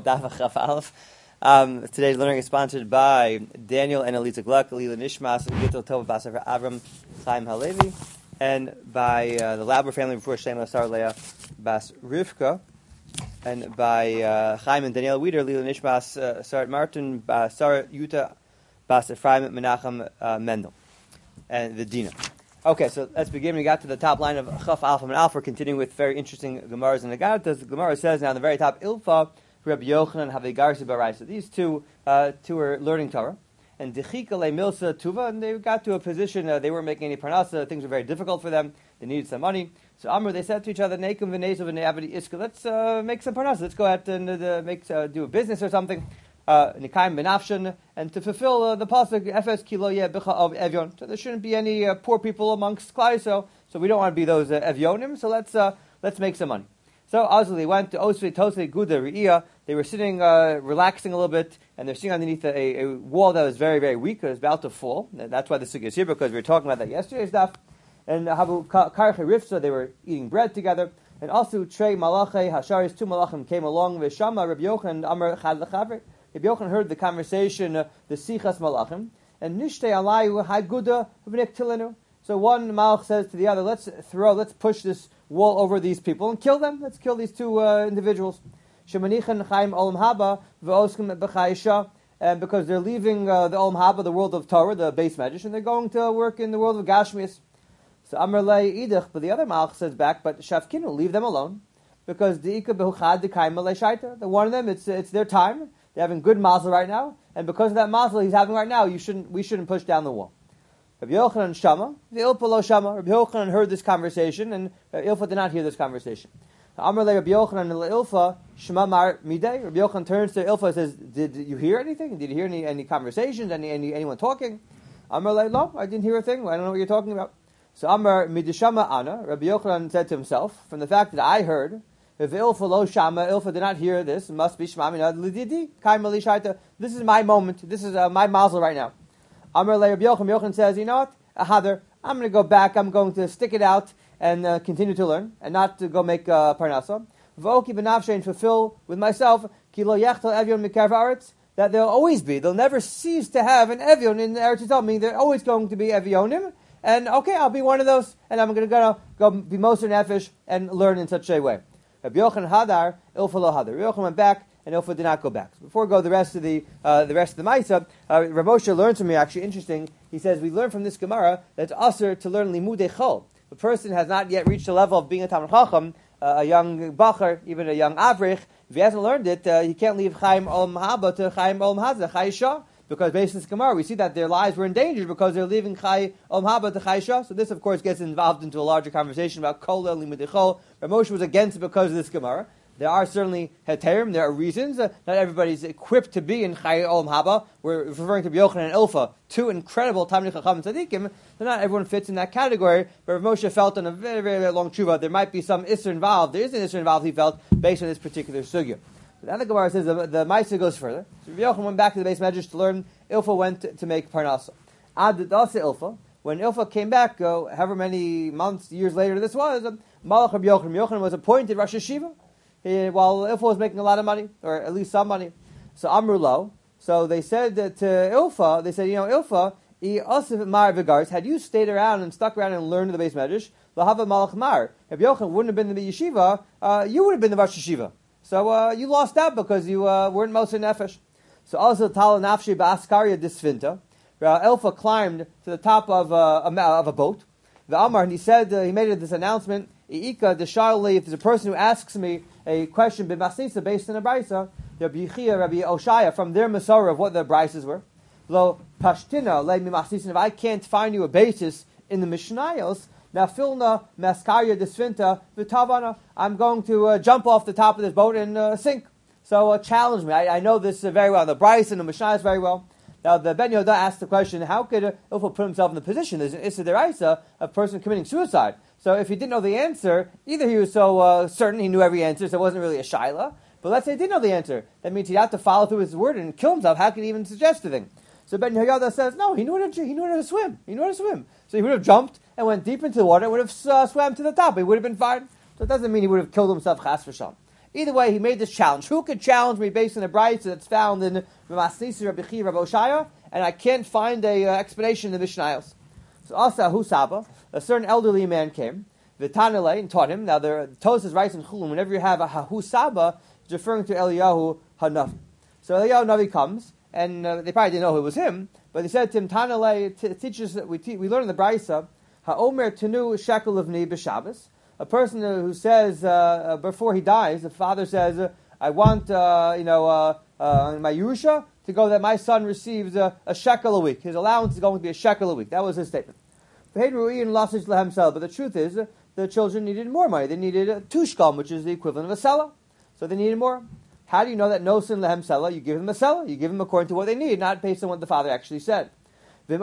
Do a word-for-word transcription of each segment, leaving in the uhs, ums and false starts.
Daf Chaf Aleph. Um, today's learning is sponsored by Daniel and Elisa Gluck, Lila Nishmas, Gittel Tov Basar Avram Chaim Halevi, and by uh, the Lauber family before Shem Lasar Leah Bas Rivka, and by uh, Chaim and Daniel Wieder, Lila Nishmas, uh, Sarat Martin, Bas Sarah Yuta, Bas Ephraim Menachem uh, Mendel, and the Dina. Okay, so let's begin. We got to the top line of Chaf Alpha and Alpha. We're continuing with very interesting Gemaras in the Gadatas. The Gemara says now on the very top, Ilfa, Rabbi Yochanan, Havegarsi Baraisa. These two, uh, two were learning Torah. And Dechika Le Milsa Tuva, and they got to a position, uh, they weren't making any parnasa, things were very difficult for them, they needed some money. So Amr, they said to each other, Nekum V'nezu V'ne'avadi Iska, let's uh, make some parnasa, let's go out and uh, make, uh, do a business or something. Nikaim Benafshan, and to fulfill uh, the pasuk Efes Kilo Yeh Bicha of Evyon. So there shouldn't be any uh, poor people amongst Klai, so so we don't want to be those uh, Evyonim. So let's uh, let's make some money. So obviously they went to Osve Tosei Guda Re'iyah. They were sitting, uh, relaxing a little bit, and they're sitting underneath a, a wall that was very very weak. It was about to fall. And that's why the sugya is here, because we were talking about that yesterday's daf. And Havu Karche Rifsa, they were eating bread together. And also Trey Malache Hasharis, two Malachim came along with Shama Rabbi Yochanan Amar Chad L'Chavre. Rabbi Yochanan heard the conversation, uh, the Sichas Malachim, and Nishtei Alayu Haguda V'nik Tilenu. So one Malach says to the other, let's throw, let's push this wall over these people and kill them. Let's kill these two uh, individuals. Shemanichan Chaim Olam Haba V'oskim B'chayisha, and because they're leaving uh, the Olam Haba, the world of Torah, the base medrash, and they're going to work in the world of Gashmias. So Amar Lei Idich, but the other Malach says back, but Shavkinu, leave them alone, because the Ika B'huchad D'Kaim Malei Shaita, the one of them, it's it's their time. They're having good mazel right now, and because of that mazel he's having right now, you shouldn't. We shouldn't push down the wall. Rabbi Yochanan Shama, the Ilfa lo Shama. Rabbi Yochanan heard this conversation, and uh, Ilfa did not hear this conversation. Amar le Rabbi Yochanan le Ilfa Shema Mar Midei. Rabbi Yochanan turns to Ilfa and says, "Did you hear anything? Did you hear any, any conversations? Any, any anyone talking?" Amar le No, I didn't hear a thing. I don't know what you're talking about. So Amar Midishama Ana. Rabbi Yochanan said to himself, from the fact that I heard. If Ilfa lo Shama, Ilfa did not hear this, it must be Shema Minad Lididi, Kaim Ali Shaita. This is my moment. This is uh, my mazel right now. Amar Le Rabbi Yochanan, Yochanan says, you know what? Ahadar, I'm going to go back. I'm going to stick it out and uh, continue to learn, and not to go make uh, parnasa. V'oki b'nafshe, and fulfill with myself, ki lo yechtel evyon mikav haaretz, that there'll always be, they'll never cease to have an evyon in Eretz Yisrael, meaning they're always going to be evyonim. And okay, I'll be one of those, and I'm going to go, go be Moser Nefesh and learn in such a way. Rabbi Yochanan Hadar, Ilfa lo Hadar. Rabbi Yochanan went back, and Ilfa did not go back. So before we go the rest of the uh, the rest of the Maisa, uh, Rav Moshe learns from me, actually interesting. He says we learn from this Gemara that it's usher to learn limudei chol. The person has not yet reached the level of being a Talmid Chacham, uh, a young bacher, even a young avrich. If he hasn't learned it, uh, he can't leave Chaim Olam Haba to Chaim Olam Hazeh, Chayisha. Because based on this Gemara, we see that their lives were endangered because they're leaving Chai Olam Haba to Chayisha. So this, of course, gets involved into a larger conversation about Kol El Limudei Chol. Rav Moshe was against it because of this Gemara. There are certainly heterim, there are reasons. Uh, not everybody's equipped to be in Chai Olam Haba. We're referring to Yochanan and Ilfa, two incredible Talmidei Chacham and Tzadikim. So not everyone fits in that category. But Rav Moshe felt on a very, very, very long tshuva there might be some Isser involved. There is an Isser involved, he felt, based on this particular sugya. Then the Gemara says the, the Maisa goes further. So Rabbi Yochanan went back to the base medrash to learn. Ilfa went to, to make parnasa. Ad dasa Ilfa. When Ilfa came back, uh, however many months, years later this was, uh, Malach Rabbi Yochanan. Rabbi Yochanan was appointed Rosh Hashiva he, while Ilfa was making a lot of money, or at least some money. So Amru Lo. So they said to Ilfa, they said, you know, Ilfa, Asif Mar Vigars, had you stayed around and stuck around and learned the base medrash, Lahava Malach Mar. Rabbi Yochanan wouldn't have been the yeshiva, uh, you would have been the Rosh Hashiva. So uh, you lost out because you uh, weren't Moser Nefesh. So also Tal Nafshi Ba'askaria Disfinta. Ilfa climbed to the top of, uh, a, of a boat. The Amar, and he said, uh, he made this announcement, I'ika Desharli, if there's a person who asks me a question b'masnisa based on a brisa, Rabbi Yechia, Rabbi Oshaya, from their Masorah of what the brises were. Lo Pashtina, le mimasnisa, if I can't find you a basis in the Mishnayos, Nafilna Maskarya Disfinta Vitavana. I'm going to uh, jump off the top of this boat and uh, sink. So uh, challenge me. I, I know this uh, very well. The Bryce and the Mishnah is very well. Now the Ben Yoda asked the question: how could uh, Ilfa put himself in the position? There's an Issa Deraisa, a person committing suicide. So if he didn't know the answer, either he was so uh, certain he knew every answer, so it wasn't really a shaila. But let's say he did know the answer. That means he'd have to follow through his word and kill himself. How could he even suggest the thing? So Ben Yehoyada says, no, he knew how to, he knew how to swim. He knew how to swim. So he would have jumped and went deep into the water and would have uh, swam to the top. He would have been fine. So it doesn't mean he would have killed himself, chas v'sham. Either way, he made this challenge. Who could challenge me based on a brayso that's found in Masnisi Rabbi Chi Rabbi Oshaya, and I can't find a uh, explanation in the Mishnayos. So Asa Husaba, a certain elderly man came, V'tanele, and taught him. Now, the Tosas writes in Chulun, whenever you have a Husaba, it's referring to Eliyahu Hanavi. So Eliyahu Hanavi comes, and uh, they probably didn't know it was him, but they said to him, Tanele, t- teaches we te- we learn in the Brisa, Ha'omer Tenu Shekel of Ni B'Shabbos. A person who says, uh, before he dies, the father says, uh, I want, uh, you know, uh, uh, my Yerusha to go that my son receives uh, a shekel a week. His allowance is going to be a shekel a week. That was his statement. But the truth is, uh, the children needed more money. They needed uh, two shkam, which is the equivalent of a selah. So they needed more. How do you know that no sin lehem selah? You give them a selah. You give them according to what they need, not based on what the father actually said. If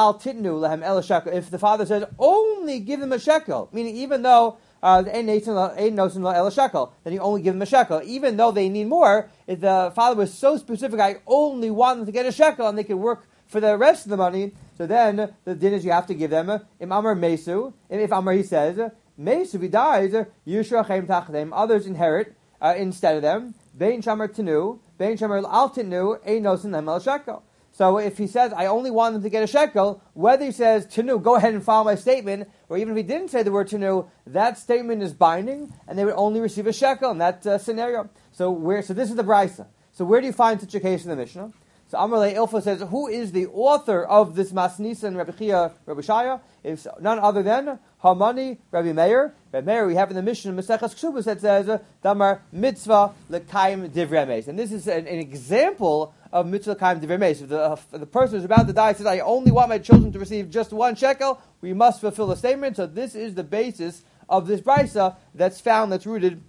the father says, only give them a shekel, meaning even though uh, then you only give them a shekel, even though they need more, if the father was so specific, I only want them to get a shekel, and they can work for the rest of the money, so then the din is you have to give them im amar mesu. If Amar he says mesu, if he dies, yushrachem tachdem, others inherit uh, instead of them. Bein shamar tenu, bein shamar al tenu, ein nosin lehem el shekel. So if he says, I only want them to get a shekel, whether he says, Tanu, go ahead and follow my statement, or even if he didn't say the word Tanu, that statement is binding, and they would only receive a shekel in that uh, scenario. So where? So this is the Brisa. So where do you find such a case in the Mishnah? So Amalei Ilfa says, who is the author of this Masnisa and Rabbi Chia, Rabbi Shaya? It's none other than Hamani, Rabbi Meir. Rabbi Meir, we have in the Mishnah, Maseches Ksubas, that says, Damar mitzvah l'kaim divrei meis. And this is an, an example of mitzvah l'kaim divrei meis. If the, uh, the person who's about to die says, I only want my children to receive just one shekel, we must fulfill the statement. So this is the basis of this brisa that's found, that's rooted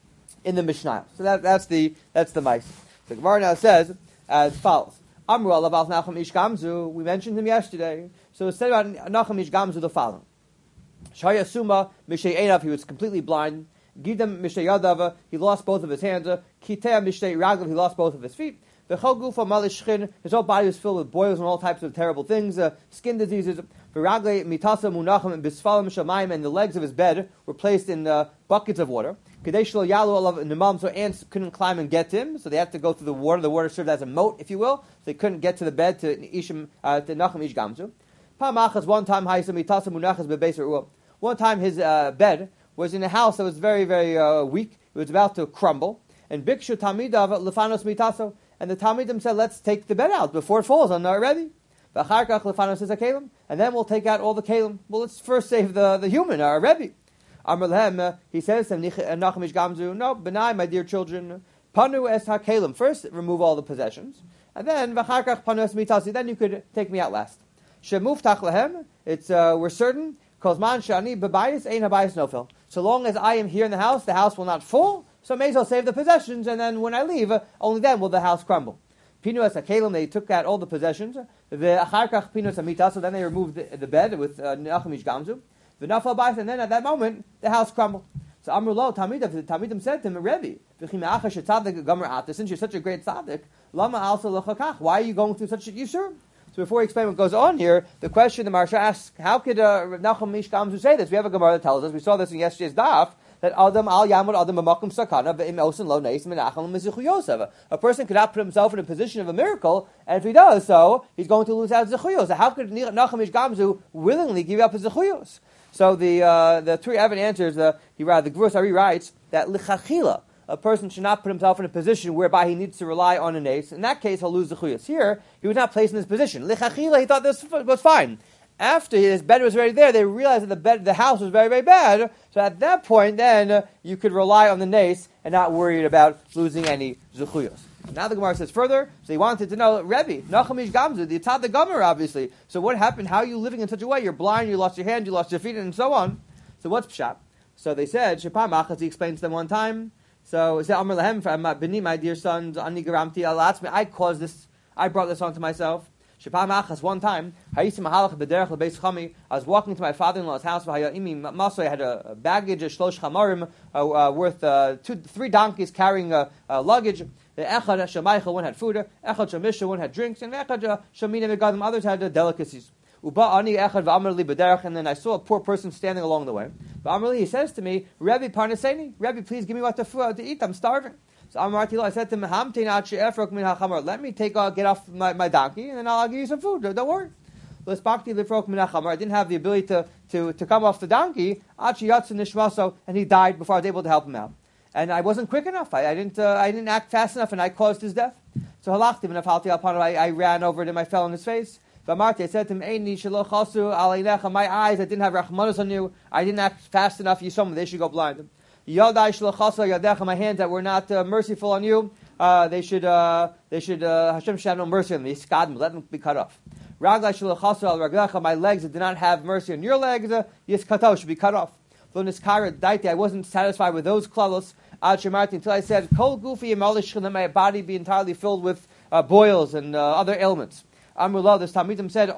in the Mishnah. So that, that's the that's the mice. The Gemara now says as follows. Amru alav Nachum ish Gamzu. We mentioned him yesterday. So it said about Nachum ish Gamzu the following. Shaya Suma Mishnei Einav, he was completely blind. Gidam Mishnei Yadav, he lost both of his hands. Kitea Mishnei Raglav, he lost both of his feet. V'chol gufa malish shchin, his whole body was filled with boils and all types of terrible things, uh, skin diseases. V'ragle mitasa munachim and bisfalim shamayim, and the legs of his bed were placed in uh, buckets of water. Kadesh lo yalu alav nemam, so ants couldn't climb and get to him, so they had to go through the water. The water served as a moat, if you will, so they couldn't get to the bed to Ishim uh, to Nachum ish Gamzu. Pamachas, one time haisa mitasa munachas bebeis ruah. One time his uh, bed was in a house that was very, very uh, weak. It was about to crumble. And Bikshu Tamidav Lefanos Mitaso. And the Tamidim said, let's take the bed out before it falls on our Rebbe. V'acharkach Lefanos is a Kalim. And then we'll take out all the Kalim. Well, let's first save the, the human, our Rebbe. Amar Lehem, uh, he says to him, Nachum ish Gamzu, no, Benai, my dear children, Panu es ha-Kalim. First, remove all the possessions. And then, V'acharkach Panu es Mitasi. Then you could take me out last. Shemuftach Lehem, it's, uh, we're certain, Kozman shani bebayis ein habayis nofel. So long as I am here in the house, the house will not fall. So I may as well save the possessions, and then when I leave, uh, only then will the house crumble. Pinu es hakelim, they took out all the possessions. The acharkach pinu es hamita, so then they removed the, the bed with Nachum ish Gamzu. The nafal bayis, and then at that moment the house crumbled. So Amru lo Tamidim, the Tamidim said to him, Rebbe, since you're such a great tzaddik, lama also lachakach, why are you going through such a yisur? So before we explain what goes on here, the question the Maharsha asks, how could uh, Nachum ish Gamzu say this? We have a Gemara that tells us, we saw this in yesterday's daf, that Adam al Yamud Adam b'makom sakana ve'im osin lo neis menachal mizuchu Yosef. A person could not put himself in a position of a miracle, and if he does so, he's going to lose out his zechuyos. So how could Nachum ish Gamzu willingly give up his zechuyos? So the uh, the Turi Evan answers, uh, he the Gvurus Ari writes that lichachila, a person should not put himself in a position whereby he needs to rely on an ace. In that case, he'll lose the chuyas. Here, he was not placed in this position. Lichachila, he thought this was fine. After his bed was already there, they realized that the bed, the house was very, very bad. So at that point, then, uh, you could rely on the nace and not worried about losing any zechuyos. Now the Gemara says further, so he wanted to know, Rebbe, Nachum ish Gamzu, the Tzad the Gomer, obviously. So what happened? How are you living in such a way? You're blind, you lost your hand, you lost your feet, and so on. So what's pshat? So they said, Shepam Achaz, he explains to them one time. So he said, Amar Lahem, B'ni, my dear sons, Ani Garamti Alatzmi, I caused this, I brought this onto myself. Shepam Achaz, one time, I was walking to my father-in-law's house, I had a baggage, a shlosh chamarim, uh, uh, worth uh, two, three donkeys carrying uh, uh, luggage. The Echad Shamaycha, one had food, Echad Shamisha, one had drinks, and Echad Shamina Megadim, others had uh, delicacies. Uba ani echad v'amar li b'derech, and then I saw a poor person standing along the way. V'amar li, he says to me, Rebbe parnaseni, Rebbe, please give me what to, to eat. I'm starving. So Amarti lo, I said to him, Hamtein ad she'efrok min hachamar. Let me take uh, get off my, my donkey, and then I'll give you some food. Don't worry. I didn't have the ability to, to, to come off the donkey, and he died before I was able to help him out. And I wasn't quick enough. I, I didn't uh, I didn't act fast enough, and I caused his death. So I, I ran over to him, I fell on his face. I said to him, my eyes, I didn't have rachmanus on you. I didn't act fast enough. You saw me, they should go blind. My hands that were not uh, merciful on you, uh, they should, uh, they should uh, Hashem should have no mercy on me. Let them be cut off. My legs that did not have mercy on your legs, uh, should be cut off. I wasn't satisfied with those klalos until I said, let my body be entirely filled with uh, boils and uh, other ailments. Amrullah, this Talmidim said,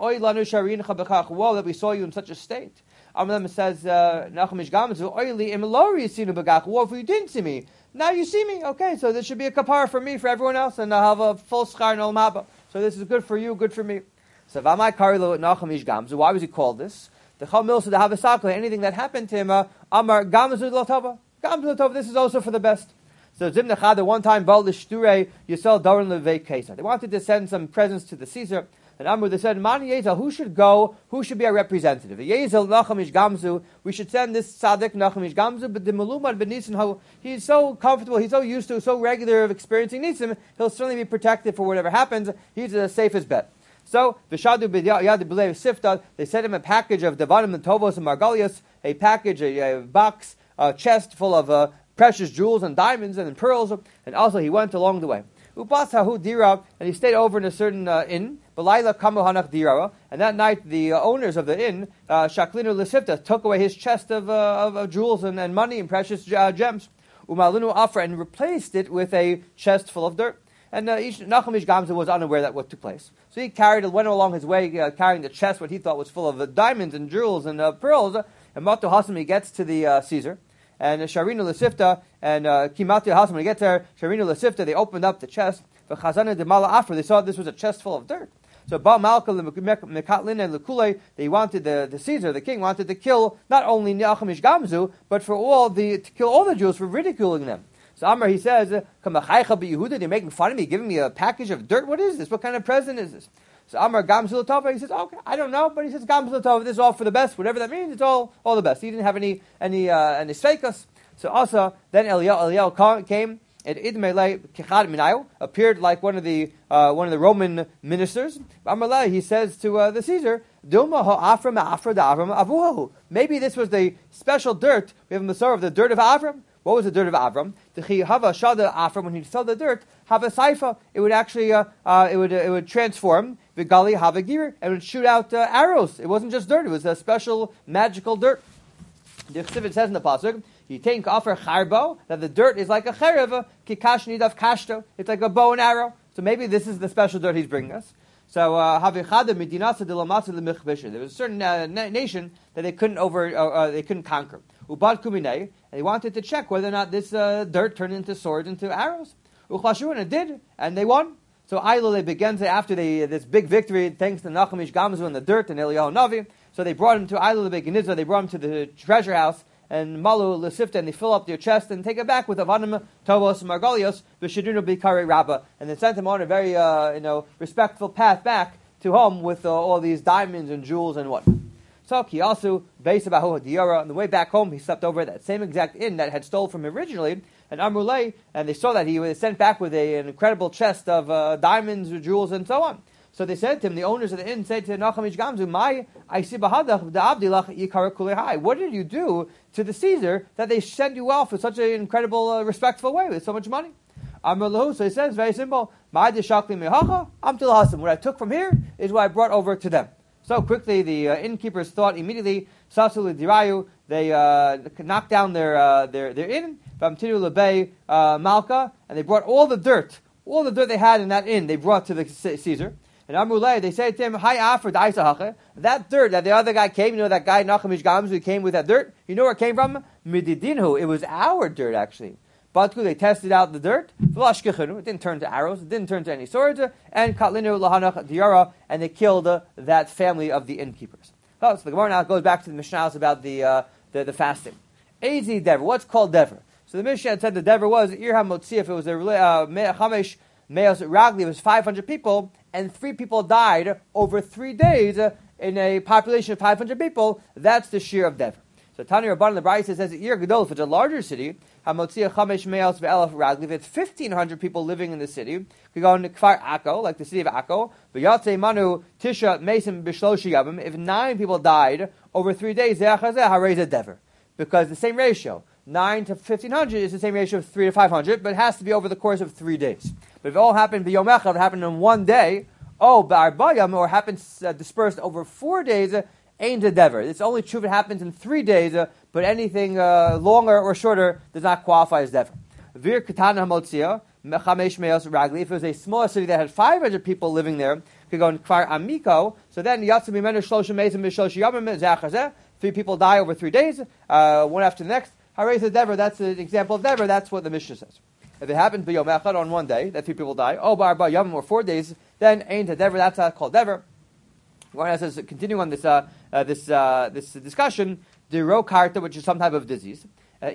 woe that we saw you in such a state. Amrullah says, Nachamish Gamzu, oily imilori sinu begach. Woe if you didn't see me. Now you see me. Okay, so this should be a kapara for me, for everyone else, and I'll have a full schar and olmaba. So this is good for you, good for me. So Vamai Karilo Nachamish Gamzu, why was he called this? The Chamil said, Havasakla, anything that happened to him, uh, Amar Gamzu Lotava. Gamzu Lotava, this is also for the best. So Zimnachad, the one time, Baal Lishture, Yisel Doran Levei Caesar. They wanted to send some presents to the Caesar. And Amr, they said, Mani Yezel, who should go? Who should be our representative? Yezel Nachamish Gamzu, we should send this Tzaddik Nachamish Gamzu, but the Malumad Ben Nisan, he's so comfortable, he's so used to, so regular of experiencing Nisim, he'll certainly be protected for whatever happens. He's the safest bet. So, Vishadu B'yad B'lei Sifta, they sent him a package of Devarim and Tovos and Margalias, a package, a, a box, a chest full of uh, precious jewels and diamonds and pearls, and also he went along the way. Upasahu Dira, and he stayed over in a certain uh, inn, B'layla Kamu Hanach Dira, and that night the uh, owners of the inn, uh, Shaklinu L'Sifta, took away his chest of, uh, of, of jewels and, and money and precious uh, gems, Umalinu Afra, and replaced it with a chest full of dirt. And uh, Nachamish Gamzu was unaware that what took place. So he carried, went along his way, uh, carrying the chest, what he thought was full of uh, diamonds and jewels and uh, pearls. And Matu Hasim, he gets to the uh, Caesar. And uh, Sharinu L'Sifta, and uh, Kimatu Hasim, when he gets there, Sharinu L'Sifta, they opened up the chest. For Chazana de Mala Afra, they saw this was a chest full of dirt. So Ba Malka Mekatlin and Lekule, they wanted, the, the Caesar, the king, wanted to kill not only Nachamish Gamzu, but for all the, to kill all the Jews for ridiculing them. So Amr, he says, they're making fun of me, giving me a package of dirt. What is this? What kind of present is this? So Amr Gamzul Tova, he says, okay, I don't know, but he says Gamzul Tova, this is all for the best. Whatever that means, it's all all the best. He didn't have any any uh, any sveikas. So also, then Eliyahu, Eliyahu came, and Idmelei Kechad Minayu appeared like one of the uh, one of the Roman ministers. Amr, he says to uh, the Caesar, Dilma ha'afram ha'afra da'avram avuhu. Maybe this was the special dirt. We have a Masorah of the dirt of Avram. What was the dirt of Avram? The Chiyahava Shada Avram, when he saw the dirt, have a saifa. It would actually, uh, uh, it would, uh, it would transform Vigali Havagir and it would shoot out uh, arrows. It wasn't just dirt; it was a special magical dirt. The Chsivit says in the pasuk, "You take offer charbo," that the dirt is like a cherev, kikash nidav kashto. It's like a bow and arrow. So maybe this is the special dirt he's bringing us. So Havichada Midinasa de Lamatsa Lemichbisha. There was a certain uh, na- nation that they couldn't over, uh, uh, they couldn't conquer. Ubad Kuminei, and they wanted to check whether or not this uh, dirt turned into swords, into arrows. Uchlashu, and it did, and they won. So Ailo, they began to, after they, this big victory, thanks to Nachamish Gamzu and the dirt and Eliyahu Navi, so they brought him to Ailo the Beginizah, they brought him to the treasure house, and Malu Lesifta, and they fill up their chest and take it back with Avanim, Tovos, Margalios, V'shadunu Bikari Rabba, and they sent him on a very, uh, you know, respectful path back to home with uh, all these diamonds and jewels and what. So he also, based about Diara, on the way back home, he slept over at that same exact inn that had stolen from him originally, and Amrulay, and they saw that he was sent back with a, an incredible chest of uh, diamonds, jewels, and so on. So they said to him, the owners of the inn said to Nachamish Gamzu, "My, I see bahadach the abdilach yikara kulehai. What did you do to the Caesar that they sent you off in such an incredible, uh, respectful way with so much money?" Amrullah, so he says, very simple, "My deshakli mehacha amtil hasim. What I took from here is what I brought over to them." So quickly, the uh, innkeepers thought immediately, Sasul Dirayu, they uh, knocked down their uh, their their inn, Vamtinu Lebei Malka, and they brought all the dirt, all the dirt they had in that inn, they brought to the Caesar. And Amrulay, they said to him, "Hi Afra Daisahacha." That dirt that the other guy came, you know that guy Nachamish Gamzu came with that dirt. You know where it came from? Mididinhu. It was our dirt actually. Batku, they tested out the dirt. It didn't turn to arrows. It didn't turn to any swords. And Katlinu Lahanach Diyara, and they killed uh, that family of the innkeepers. Oh, so the Gemara now goes back to the Mishnah about the, uh, the the fasting. Ezi Dever. What's called Dever? So the Mishnah said the Dever was Ir HaMotzi. If it was a uh, Chamesh Meos Ragli, it was five hundred people, and three people died over three days uh, in a population of five hundred people. That's the shear of Dever. So Tani Rabban the Brayse says Ir Gadol, if it's a larger city, HaMotzi Chamesh Meos Ve'elef Ragli. If it's fifteen hundred people living in the city, we go into Kfar Akko, like the city of Akko. V'yatzei Manu Tisha Mesim B'shloshi Yavim. If nine people died over three days, Ze'achazeh Hareza Dever, because the same ratio. Nine to fifteen hundred is the same ratio of three to five hundred, but it has to be over the course of three days. But if it all happened b'yom echad, it happened in one day, oh, ba'arbayam, or happens uh, dispersed over four days, uh, ain't a dever. It's only true if it happens in three days, uh, but anything uh, longer or shorter does not qualify as dever. Vir katana hamotzia, mechamesh meos ragli. If it was a smaller city that had five hundred people living there, could go in kfar amiko. So then yatzim imenu shlosha meizim b'shlosh yamim ze'achazeh. Three people die over three days, uh, one after the next. Harei Dever, that's an example of Dever, that's what the Mishnah says. If it happens b'yom echad on one day, that three people die, oh, ba'arba yom, or four days, then ain't a Dever, that's not called Dever. One says, continuing on this uh, uh, this uh, this discussion, the ro karta, which is some type of disease. Uh,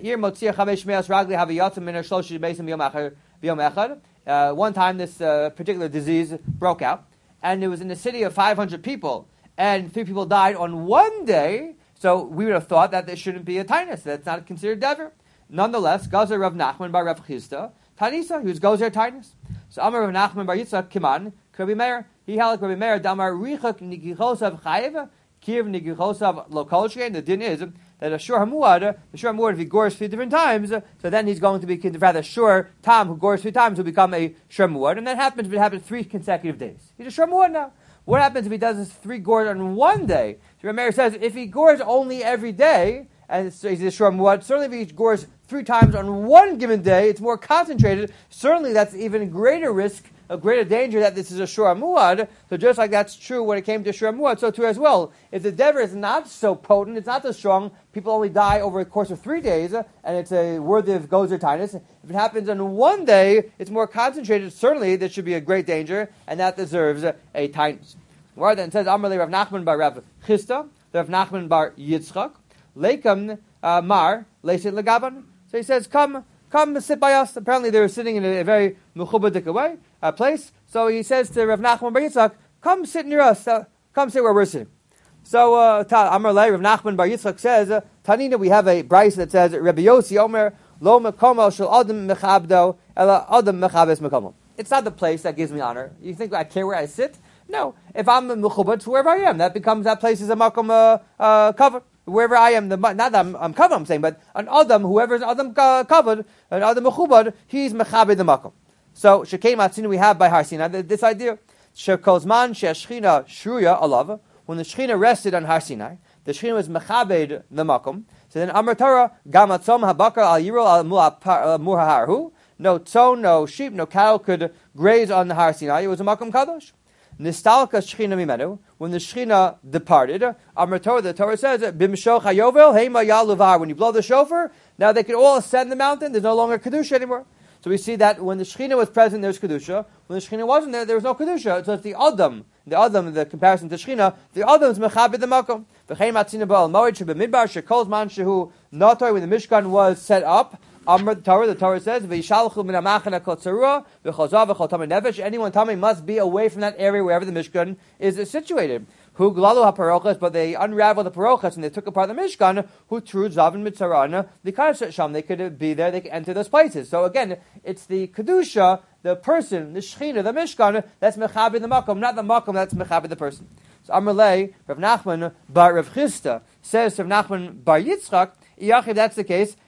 one time this uh, particular disease broke out, and it was in a city of five hundred people, and three people died on one day. So we would have thought that there shouldn't be a tinus. That's not considered dever. Nonetheless, Gazer Rav Nachman bar Rav Chisda, Tanisa, he was Gozer tinus. So Amar Rav Nachman bar Yitzchak Kiman, Rabbi Meir, he held Rabbi Meir, Damar Richak Nigichosav Chayev, Kiev Nigichosav Lokolshke, and the din is that a Shur Hamuad, the Shur Hamuad, if he gores three different times, so then he's going to be, rather, Shur Tam, who gores three times, will become a Shur Hamuad, and that happens if it happens three consecutive days. He's a Shur Hamuad now. What happens if he does this three gores on one day? So Rameir says if he gores only every day, and so he's a shor muad, certainly if he gores three times on one given day, it's more concentrated. Certainly that's even greater risk, a greater danger that this is a shor muad. So just like that's true when it came to shor muad, so too as well. If the dever is not so potent, it's not so strong, people only die over the course of three days, and it's a worthy of gozer tinus. If it happens in one day, it's more concentrated. Certainly there should be a great danger, and that deserves a, a tinus. Where then says Amarle Rav Nachman bar Rav Chisda, Rav Nachman bar Yitzchak, Lekam uh, Mar Leisit Legaban. So he says, "Come, come, sit by us." Apparently, they were sitting in a, a very mechubadik way, a place. So he says to Rav Nachman bar Yitzchak, "Come sit near us. Uh, come sit where we're sitting." So uh, Amarle Rav Nachman bar Yitzchak says, uh, "Tanina, we have a brayse that says Rabbi Yossi Omer Lo Mekomo Shel Adam Mechabdo Ela Adam Mechabes Mekomo." It's not the place that gives me honor. You think I care where I sit? No, if I'm mechubat, wherever I am, that becomes that place is a makom uh, uh, covered. Wherever I am, the not that I'm, I'm covered, I'm saying, but an adam, whoever's adam uh, covered, an adam mechubad, he's mechabed the makom. So shekei matzinu we have by Har Sinai this idea. Shekozman she'ashchina shruya alav. When the shechina rested on Har Sinai, the shechina was mechabed the makom. So then Amar Torah gamatzom habakar al yiro al muhaharhu. No tzon, no sheep, no cow could graze on the Har Sinai. It was a makom kadosh. Nistalka Shechina Mimenu, when the Shechina departed, Amar Torah, the Torah says, Bimshoch Hayovel, Heima Yaluvar, when you blow the shofar, now they can all ascend the mountain, there's no longer Kedusha anymore. So we see that when the Shechina was present, there's Kedusha. When the Shechina wasn't there, there was no Kedusha. So it's the Adam, the Adam, the comparison to Shechina, the Adam is Mechabed the Makom. V'chein Matzina Ba'al Moed Shebemidbar, Shekol Zman Shehu Notor, when the Mishkan was set up, Amr Torah, the Torah says, "V'yishalchu min hamachana kol tzarua v'chozav v'chol tamei nefesh." Anyone tamei must be away from that area wherever the Mishkan is situated. Who glalu haparochas, but they unraveled the parochas and they took apart the Mishkan. Who true zavin mitzarana the sham. They could be there. They could enter those places. So again, it's the kedusha, the person, the shechina, the Mishkan that's mechabed the makom, not the makom that's mechabed the person. So Amrlei Rav Nachman bar Rav Chisda says to Rav Nachman bar Yitzchak, if that's the case.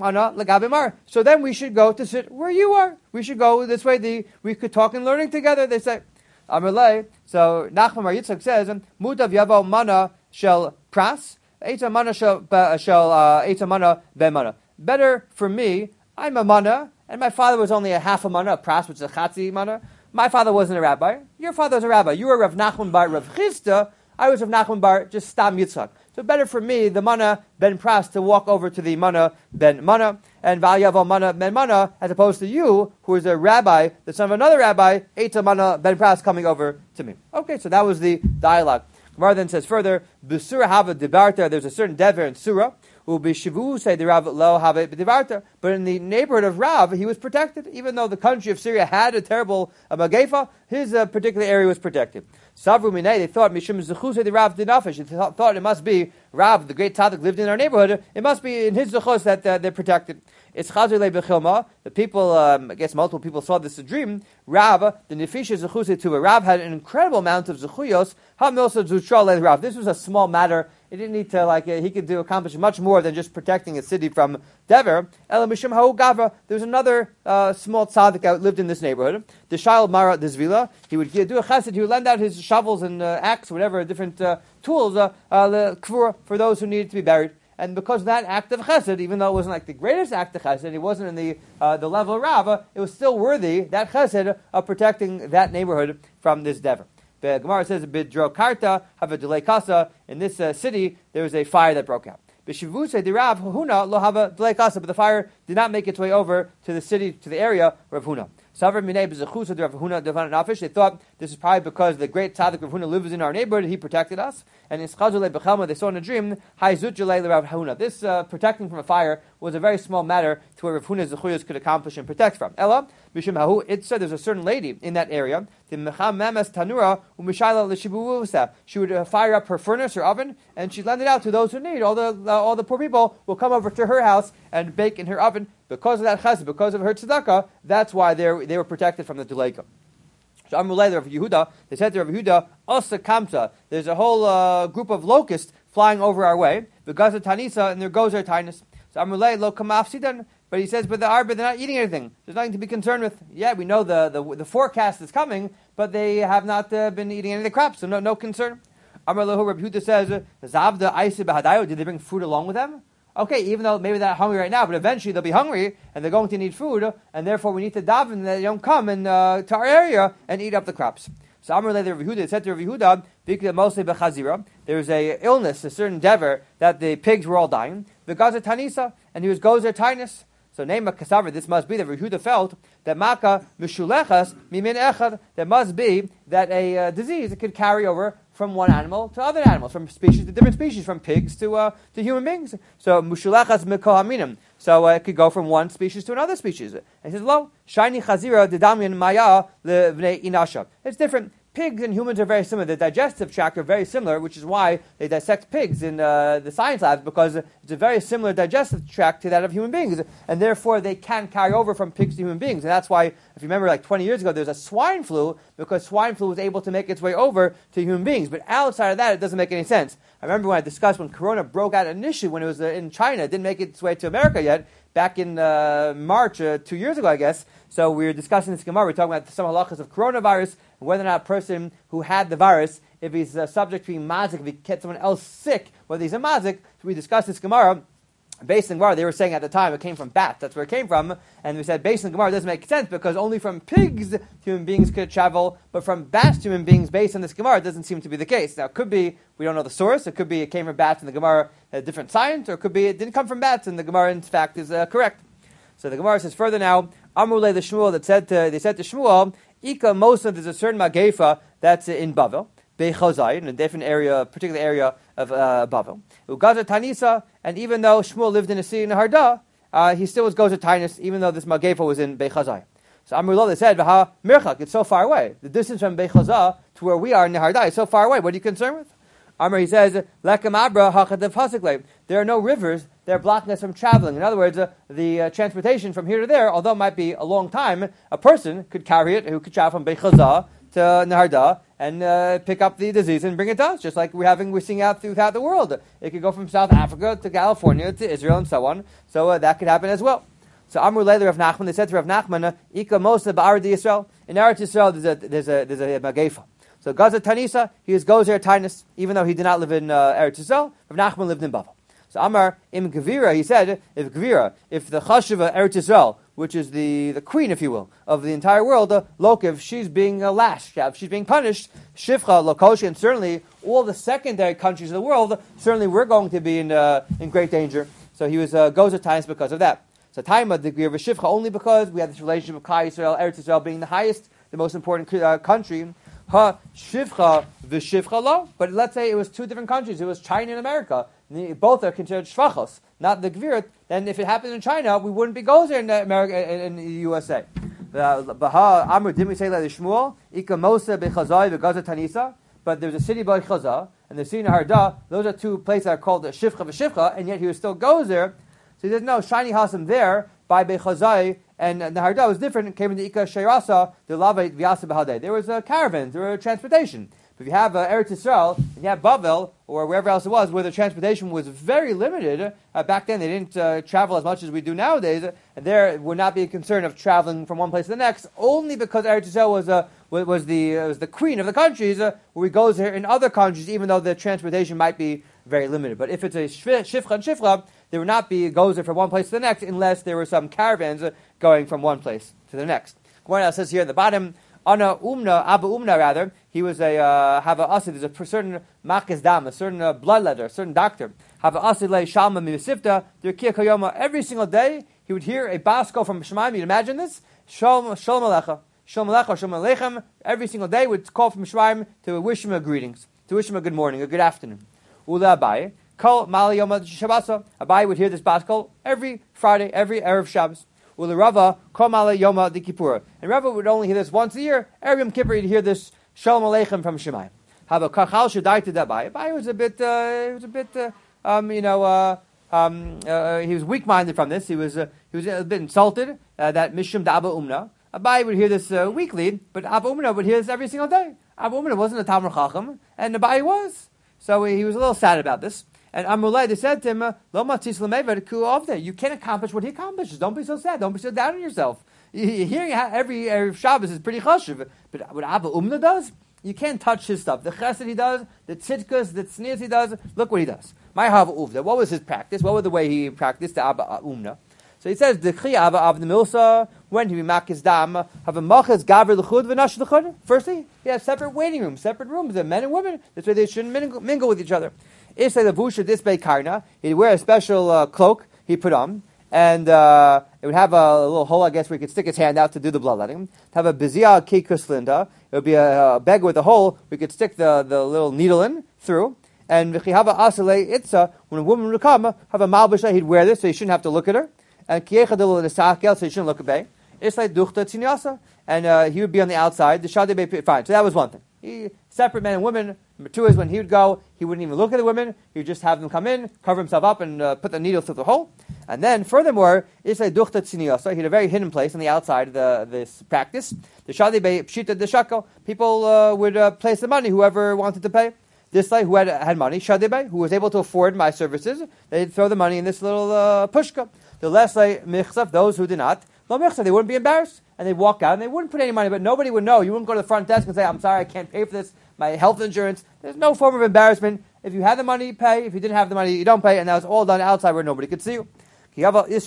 So then we should go to sit where you are. We should go this way. The, we could talk and learning together. They say, Amalei. So Nachman Bar Yitzchak says, Mutav Yavo Mana Shel Pras, Eita Mana Shel Eita Mana Ben Mana. Better for me. I'm a mana, and my father was only a half a mana, a pras, which is a chatzi mana. My father wasn't a rabbi. Your father was a rabbi. You were Rav Nachman Bar Rav Chisda. I was Rav Nachman Bar just Stam Yitzchak. So better for me, the mana ben pras, to walk over to the mana ben mana. and Vayav Mana Ben Mana, as opposed to you, who is a rabbi, the son of another rabbi, Eitz Mana Ben Pras, coming over to me. Okay, so that was the dialogue. Gemara then says further, B'Surah Hava Debarta, there's a certain dever in Surah, who B'Shivu say the Rav Lo Hava Debarta, but in the neighborhood of Rav, he was protected, even though the country of Syria had a terrible uh, Magefa, his uh, particular area was protected. Savru Minei, they thought Mishum Zechus the Rav Dinafish. They thought, thought it must be Rav, the great tzaddik, lived in our neighborhood. It must be in his zechus that uh, they're protected. It's Chazir Le Bechilma. The people, um, I guess multiple people saw this dream. Rav, the Nefisha Zechus to a Rav had an incredible amount of zechuyos. Hamilsa Zutra Le Rav. This was a small matter. He didn't need to like. Uh, he could do accomplish much more than just protecting a city from Dever. Ela Mishum Hau Gavra. There's another uh, small tzaddik that lived in this neighborhood. The Shail Mara Dezvila. He would do a chesed. He would lend out his shovels and uh, axe, whatever, different uh, tools, uh, uh, for those who needed to be buried. And because of that act of chesed, even though it wasn't like the greatest act of chesed, it wasn't in the uh, the level of Rava, it was still worthy, that chesed, of protecting that neighborhood from this dever. The Gemara says, Bidro Karta, have a delay kasa. In this uh, city, there was a fire that broke out. B'shivuse the Rav Huna lo have a delay kasa, but the fire did not make its way over to the city, to the area of Rav Huna. They thought this is probably because the great tzaddik Rav Huna lives in our neighborhood, he protected us. And in Schazule Bechelma, they saw in a dream, Rav Huna. This uh, protecting from a fire was a very small matter to where Rav Huna's zechuyos could accomplish and protect from. Ella, Bishim Hahu, it said there's a certain lady in that area, the Mecham Memes Tanura, Umishayla L'Shibuvusa. She would uh, fire up her furnace, her oven, and she'd lend it out to those who need. All the uh, all the poor people will come over to her house and bake in her oven. Because of that chesed, because of her tzedakah, that's why they they were protected from the Duleika. So Amrulay, Rav Yehuda, they said to Rav Yehuda, Osa Kamta, there's a whole uh, group of locusts flying over our way, because of Tanisa, and there goes our tinus. So Amrulay, Lo Kamaf Sidan, but he says, but the Arba, they're not eating anything. There's nothing to be concerned with. Yeah, we know the, the, the forecast is coming, but they have not uh, been eating any of the crops, so no, no concern. Amrulay, Rav Yehuda says, Zavda Aisi Bahadayo, did they bring food along with them? Okay, even though maybe they're not hungry right now, but eventually they'll be hungry and they're going to need food, and therefore we need to daven that they don't come and, uh, to our area and eat up the crops. So Amr Le Rav Yehuda said to Rav Yehuda, mostly bechazira. There was a illness, a certain dever that the pigs were all dying. The Gaza Tanisa, and he was gozer tinus. So name a kasaver. This must be that Rav Yehuda felt that maka mishulechas mimin echad. There must be that a uh, disease that could carry over from one animal to other animals, from species to different species, from pigs to uh, to human beings. So mushulachas mikohaminim. So uh, it could go from one species to another species. And he says, "Lo shiny chazira dedamian maya levnei inasha." It's different. Pigs and humans are very similar. The digestive tract are very similar, which is why they dissect pigs in uh, the science labs, because it's a very similar digestive tract to that of human beings, and therefore they can carry over from pigs to human beings. And that's why, if you remember, like twenty years ago, there was a swine flu, because swine flu was able to make its way over to human beings. But outside of that, it doesn't make any sense. I remember when I discussed when Corona broke out initially, when it was uh, in China, it didn't make its way to America yet, back in uh, March, uh, two years ago, I guess. So we were discussing this Gemara. We were talking about some halachas of coronavirus, and whether or not a person who had the virus, if he's uh, subject to being mazik, if he gets someone else sick, whether he's a mazik. So we discussed this Gemara. Based on Gemara, they were saying at the time it came from bats. That's where it came from. And we said, based on Gemara, it doesn't make sense because only from pigs human beings could travel, but from bats to human beings, based on this Gemara, it doesn't seem to be the case. Now, it could be, we don't know the source. It could be it came from bats and the Gemara had a different science, or it could be it didn't come from bats and the Gemara, in fact, is uh, correct. So the Gemara says further now, Amrulay the Shmuel, that said to, they said to Shmuel, Ika Mosa, there's a certain Magefa that's in Bavel, Bechazai, in a different area, particular area of uh, Bavel. Ugaza Tanisa, and even though Shmuel lived in a city in Harda, uh, he still was Gozer Tainus, even though this Magefa was in Bechazai. So Amrullah, they said, Vaha Mirchak, it's so far away. The distance from Bechazah to where we are in Harda is so far away. What are you concerned with? Amr, he says, Lekam Abra Hachadav Hasikle. There are no rivers that are blocking us from traveling. In other words, uh, the uh, transportation from here to there, although it might be a long time, a person could carry it, who could travel from Bechazah to Naharda and uh, pick up the disease and bring it to us, just like we're having, we're seeing out throughout the world. It could go from South Africa to California to Israel and so on. So uh, that could happen as well. So Amr Leila Rav Nachman, they said to Rav Nachman, Ika Mosa Ba'ar di Yisrael. In Eretz Yisrael, there's a there's a there's a Magefa. So Gaza Tanisa, he is Gozer Tainus, even though he did not live in uh, Eretz Yisrael. Rav Nachman lived in Bavel. So Amar Im Gevira, he said, if Gevira, if the Chashiva Eretz Yisrael, which is the, the queen, if you will, of the entire world, uh, Lokiv, she's being uh, lashed, she's being punished, Shivcha, Lokoshi, and certainly all the secondary countries of the world, certainly we're going to be in uh, in great danger. So he was uh, Gozer Tainus because of that. So time of the Gvir v'Shivcha only because we have this relationship of Klal Yisrael, Eretz Yisrael being the highest, the most important uh, country. Ha Shivcha v'Shivcha lo. But let's say it was two different countries. It was China and America. Both are considered shvachos, not the Gvirat. Then if it happened in China, we wouldn't be gozer in America in, in the U S A. Baha Amr, didn't we say that the Shmuel? Ika Mosa bechazai v'gaza tanisa. But there's a city by Chaza and the city in Harda. Those are two places that are called Shivcha v'Shivcha, and yet he was still gozer. So he says no, shiny hasam there by Bechazai, and the Harda was different. It came into Ika Sheirasa, the Lava Vyasa Bahadei. There was a caravan, there was transportation. If you have uh, Eretz Yisrael and you have Bavel or wherever else it was, where the transportation was very limited, uh, back then they didn't uh, travel as much as we do nowadays, and there would not be a concern of traveling from one place to the next, only because Eretz Yisrael was uh, was the uh, was the queen of the countries, uh, where we goes here in other countries, even though the transportation might be very limited. But if it's a shifcha and shifcha, there would not be goes there from one place to the next, unless there were some caravans uh, going from one place to the next. Gemara says here at the bottom, Ana Umna, Abba Umna rather, he was a uh, have a asid. There's a certain makis dam, a certain uh, blood letter, a certain doctor. Have a asid le shalma mimisifta. Derkia kayoma. Every single day he would hear a basko from Shemaim. You imagine this? Shalom shalom alecha, shalom alecha, shalom alechem. Every single day would call from Shemaim to wish him a greetings, to wish him a good morning, a good afternoon. Ula Abai kol mali yoma shabbasa. Abai would hear this basko every Friday, every erev Shabbos. Ula Rava kol mali yoma di Kippur. And Rava would only hear this once a year. Every Yom Kippur he'd hear this. Shalom Aleichem from Shemaim. Have a kachal shadai to that by. Abai was a bit, uh, he was a bit, uh, um, you know, uh, um, uh, he was weak-minded from this. He was, uh, he was a bit insulted uh, that Mishum da Abba Umna. Abai would hear this uh, weekly, but Abba Umna would hear this every single day. Abba Umna wasn't a Talmud Chacham, and Abai was, so he was a little sad about this. And Amrulai, they said to him, Lo matis l'meivad ku avdei. You can't accomplish what he accomplishes. Don't be so sad. Don't be so down on yourself. Hearing every, every Shabbos is pretty chashuv, but what Abba Umna does, you can't touch his stuff. The chesed he does, the tzidkus, the tznius he does, look what he does. My Hava Uvda, what was his practice? What was the way he practiced the Abba Umna? So he says, the Chi Abba Abba Milsa, when he mak his dam, have a machas gavir l'chud v'nash l'chud. Firstly, he has separate waiting rooms, separate rooms, the men and women. This way they shouldn't mingle, mingle with each other. If say the busha disbay karna, he'd wear a special uh, cloak he put on. And uh, it would have a little hole, I guess, where he could stick his hand out to do the bloodletting. To have a bizia kikuslinda, it would be a, a bag with a hole we could stick the, the little needle in through. And v'chihava asale itza, when a woman would come, have a malbisha, he'd wear this, so you shouldn't have to look at her. And kiyechadil l'sakel, so you shouldn't look at bay. It's like duchta tzinyasa, and uh, he would be on the outside. The shadei fine. So that was one thing. He, separate men and women. Number two is when he would go, he wouldn't even look at the women. He would just have them come in, cover himself up, and uh, put the needle through the hole. And then, furthermore, it's a duchta tziniyosa. He had a very hidden place on the outside of the, this practice. The shadi be pshita de shako. People uh, would uh, place the money, whoever wanted to pay. This like who had had money, shadi be, who was able to afford my services, they'd throw the money in this little uh, pushka. The less like michsaf, those who did not, lo michsaf, they wouldn't be embarrassed, and they'd walk out and they wouldn't put any money, but nobody would know. You wouldn't go to the front desk and say, "I'm sorry, I can't pay for this. My health insurance." There's no form of embarrassment. If you had the money, you pay. If you didn't have the money, you don't pay, and that was all done outside where nobody could see you. When a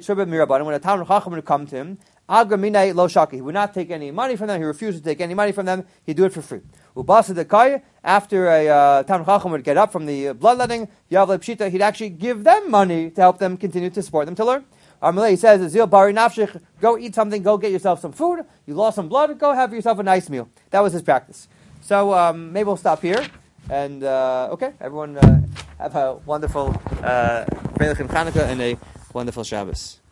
Talmud Chacham would come to him, he would not take any money from them. He refused to take any money from them. He'd do it for free. After a uh, Talmud Chacham would get up from the uh, bloodletting, he'd actually give them money to help them continue to support them to learn. He says, go eat something, go get yourself some food. You lost some blood, go have yourself a nice meal. That was his practice. So um, maybe we'll stop here. And, uh, okay, everyone uh, have a wonderful uh, Chanukah and a wonderful Shabbos.